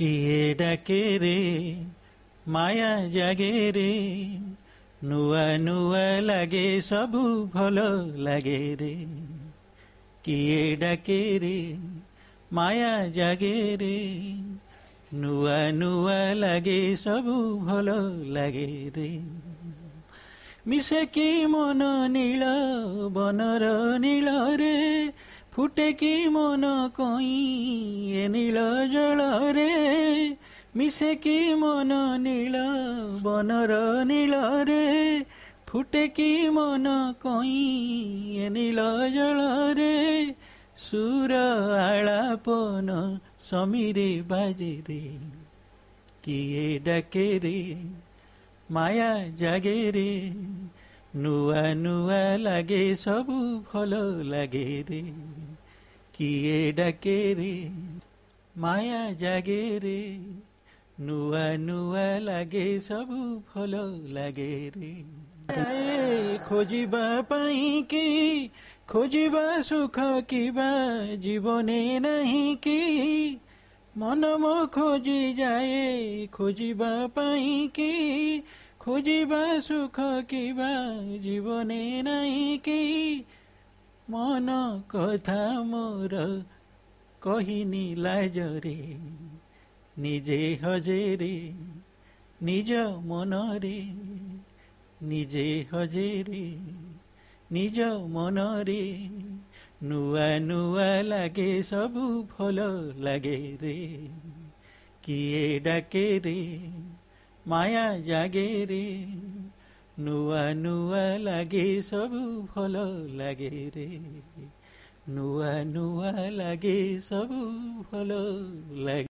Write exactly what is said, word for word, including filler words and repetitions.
किए डाके रे माया जागे रे नुआ नुआ लगे सबू भल लगे रे किए डाके रे माया जागे रे नुआ नुआ लगे सबू भल लगे रे मिसे कि मन नील बनर नील रे फुटे कि मन कई ए नील जल रे मिसे कि मन नील बनर नील रे फुटे कि मन कई ए नील जल रे सुर आलापन समीरे बाजे रे किए डाके रे माया जागे रे नुआ नुआ लगे सबू भल लगे रे किए डाके रे माया जागे रे नुआ नुआ लगे सबू भल लगे रे जाए खोजिबा पाई कि खोजिबा सुख किबा जीवने नहीं कि मन मो खोजी जाए खोजिबा पाई कि खोजिबा सुख किबा जीवने नहीं कि मन कथा मोर कहिनी लाजरे निजे हजेरे निज मन रे निजे हजेरे निज मन रे नुआ नुआ लगे सबू भल लगे रे किए डाके रे माया जागे रे नुआ नुआ लगे सबू भल लगे रे नुआ नुआ लगे सबू भल लगे।